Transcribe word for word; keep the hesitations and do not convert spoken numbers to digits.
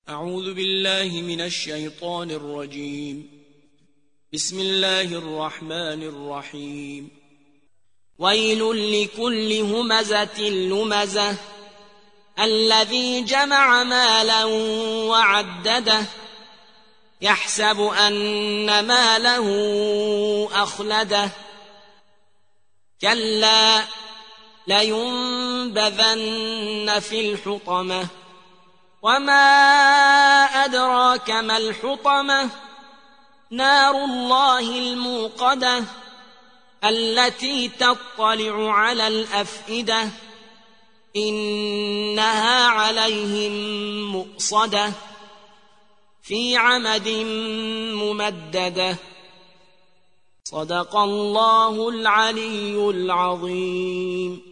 أعوذ بالله من الشيطان الرجيم. بسم الله الرحمن الرحيم. ويل لكل همزة لمزة الذي جمع مالا وعدده يحسب أن ماله أخلده كلا لينبذن في الحطمة وما أدراك ما الحطمة نار الله الموقدة التي تطلع على الأفئدة إنها عليهم مؤصدة في عمد ممددة. صدق الله العلي العظيم.